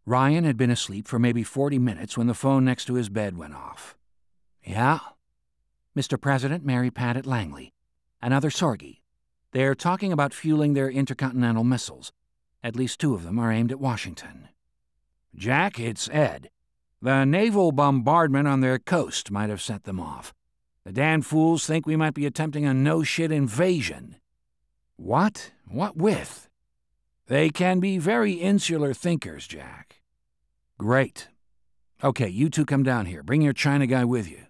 Ryan had been asleep for maybe 40 minutes when the phone next to his bed went off. "Yeah?" "Mr. President, Mary Pat Langley. Another Sorgi. They're talking about fueling their intercontinental missiles. At least 2 of them are aimed at Washington." "Jack, it's Ed. The naval bombardment on their coast might have set them off. The damn fools think we might be attempting a no-shit invasion." "What? What with?" "They can be very insular thinkers, Jack." "Great. Okay, you 2 come down here. Bring your China guy with you."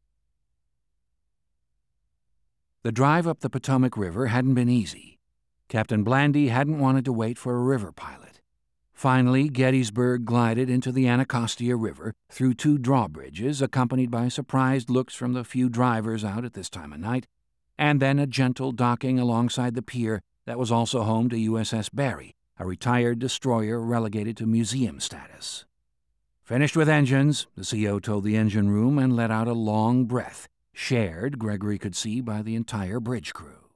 The drive up the Potomac River hadn't been easy. Captain Blandy hadn't wanted to wait for a river pilot. Finally, Gettysburg glided into the Anacostia River through 2 drawbridges, accompanied by surprised looks from the few drivers out at this time of night, and then a gentle docking alongside the pier that was also home to USS Barry, a retired destroyer relegated to museum status. "Finished with engines," the CO told the engine room and let out a long breath, shared, Gregory could see, by the entire bridge crew.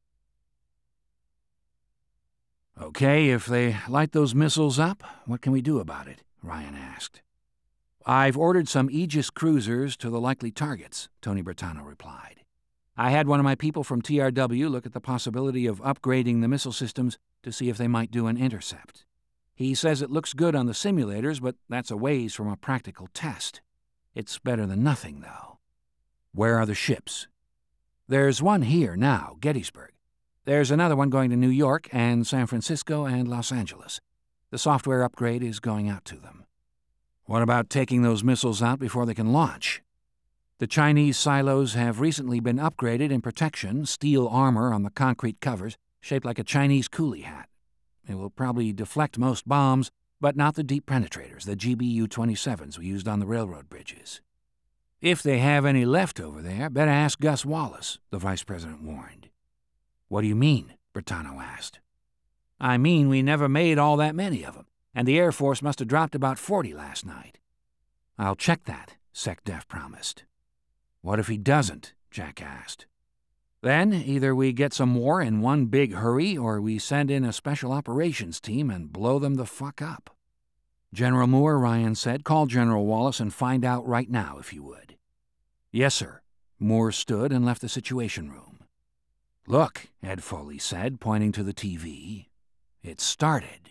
"Okay, if they light those missiles up, what can we do about it?" Ryan asked. "I've ordered some Aegis cruisers to the likely targets," Tony Bertano replied. "I had one of my people from TRW look at the possibility of upgrading the missile systems to see if they might do an intercept. He says it looks good on the simulators, but that's a ways from a practical test. It's better than nothing, though." "Where are the ships?" "There's one here now, Gettysburg. There's another one going to New York and San Francisco and Los Angeles. The software upgrade is going out to them." "What about taking those missiles out before they can launch?" "The Chinese silos have recently been upgraded in protection, steel armor on the concrete covers, shaped like a Chinese coolie hat. It will probably deflect most bombs, but not the deep penetrators, the GBU-27s we used on the railroad bridges." "If they have any left over there, better ask Gus Wallace," the vice president warned. "What do you mean?" Bertano asked. "I mean we never made all that many of them, and the Air Force must have dropped about 40 last night." "I'll check that," SecDef promised. "What if he doesn't?" Jack asked. "Then either we get some more in one big hurry, or we send in a special operations team and blow them the fuck up." "General Moore," Ryan said, "call General Wallace and find out right now, if you would." "Yes, sir." Moore stood and left the Situation Room. "Look," Ed Foley said, pointing to the TV. "It started."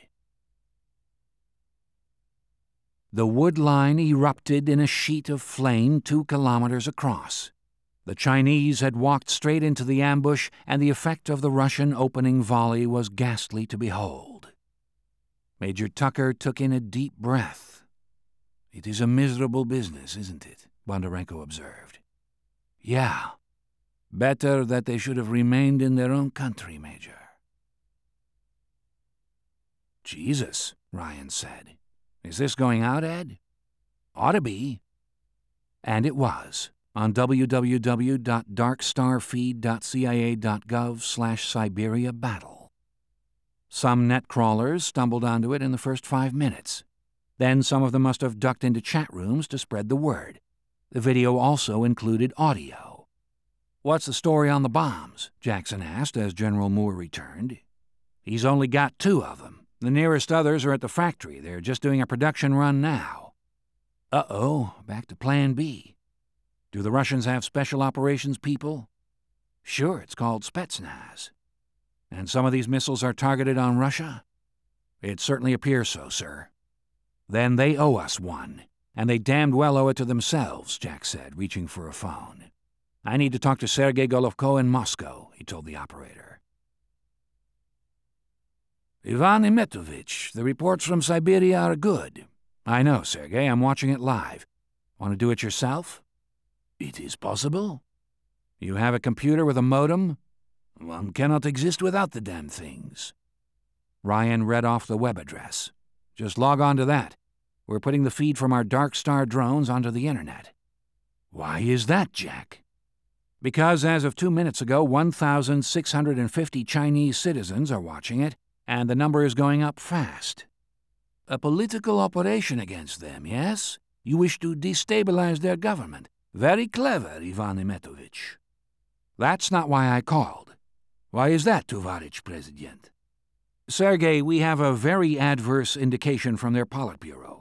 The wood line erupted in a sheet of flame 2 kilometers across. The Chinese had walked straight into the ambush, and the effect of the Russian opening volley was ghastly to behold. Major Tucker took in a deep breath. "It is a miserable business, isn't it?" Bondarenko observed. "Yeah. Better that they should have remained in their own country, Major." "Jesus," Ryan said. "Is this going out, Ed?" "Ought to be." And it was, on www.darkstarfeed.cia.gov/Siberia Battle. Some net crawlers stumbled onto it in the first 5 minutes. Then some of them must have ducked into chat rooms to spread the word. The video also included audio. "What's the story on the bombs?" Jackson asked as General Moore returned. "He's only got 2 of them. The nearest others are at the factory. They're just doing a production run now." "Uh-oh, back to Plan B. Do the Russians have special operations people?" "Sure, it's called Spetsnaz." "And some of these missiles are targeted on Russia?" "It certainly appears so, sir." "Then they owe us one, and they damned well owe it to themselves," Jack said, reaching for a phone. "I need to talk to Sergei Golovko in Moscow," he told the operator. "Ivan Imetovich, the reports from Siberia are good." "I know, Sergei. I'm watching it live. Want to do it yourself?" "It is possible." "You have a computer with a modem?" "One cannot exist without the damn things." Ryan read off the web address. "Just log on to that. We're putting the feed from our Dark Star drones onto the internet." "Why is that, Jack?" "Because as of 2 minutes ago, 1,650 Chinese citizens are watching it, and the number is going up fast." "A political operation against them, yes? You wish to destabilize their government. Very clever, Ivan Imetovich." "That's not why I called." "Why is that, Tovarich President?" "Sergei, we have a very adverse indication from their Politburo.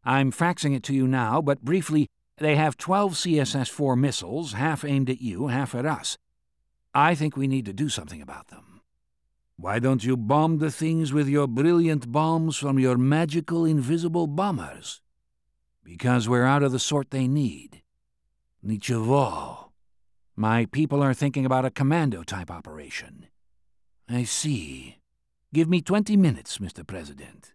I'm faxing it to you now, but briefly, they have 12 CSS-4 missiles, half aimed at you, half at us. I think we need to do something about them. Why don't you bomb the things with your brilliant bombs from your magical invisible bombers? Because we're out of the sort they need. Nichevo. My people are thinking about a commando-type operation. I see. Give me 20 minutes, Mr. President.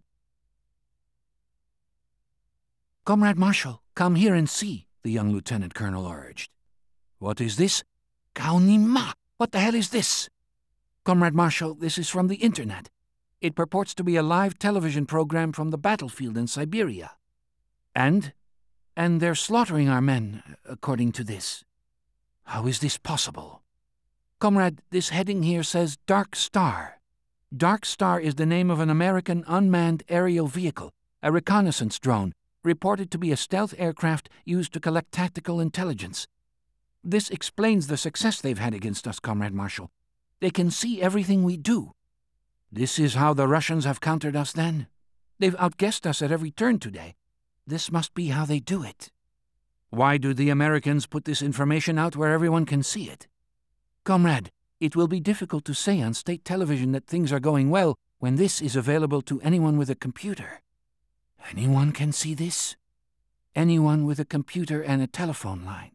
Comrade Marshal, come here and see, the young lieutenant colonel urged. What is this? Kaunima! What the hell is this? Comrade Marshal, this is from the internet. It purports to be a live television program from the battlefield in Siberia. And they're slaughtering our men, according to this. How is this possible? Comrade, this heading here says Dark Star. Dark Star is the name of an American unmanned aerial vehicle, a reconnaissance drone, reported to be a stealth aircraft used to collect tactical intelligence. This explains the success they've had against us, Comrade Marshal. They can see everything we do. This is how the Russians have countered us, then? They've outguessed us at every turn today. This must be how they do it. Why do the Americans put this information out where everyone can see it? Comrade, it will be difficult to say on state television that things are going well when this is available to anyone with a computer. Anyone can see this? Anyone with a computer and a telephone line.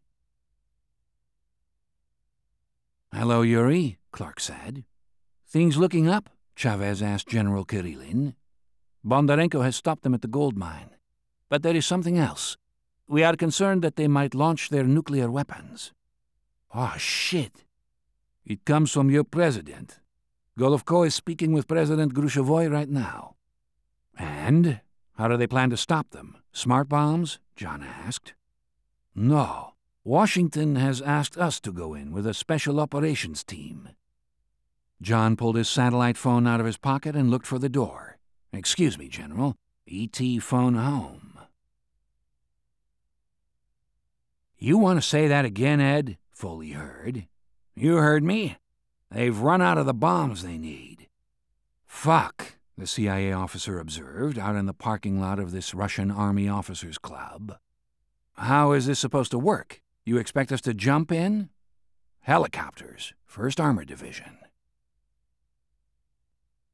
Hello, Yuri, Clark said. Things looking up? Chavez asked General Kirillin. Bondarenko has stopped them at the gold mine. But there is something else. We are concerned that they might launch their nuclear weapons. Oh, shit. It comes from your president. Golovko is speaking with President Grushevoy right now. And? How do they plan to stop them? Smart bombs? John asked. No. Washington has asked us to go in with a special operations team. John pulled his satellite phone out of his pocket and looked for the door. Excuse me, General. E.T. phone home. You want to say that again, Ed? Foley heard. You heard me. They've run out of the bombs they need. Fuck, the CIA officer observed out in the parking lot of this Russian Army Officers Club. How is this supposed to work? You expect us to jump in? Helicopters, 1st Armored Division.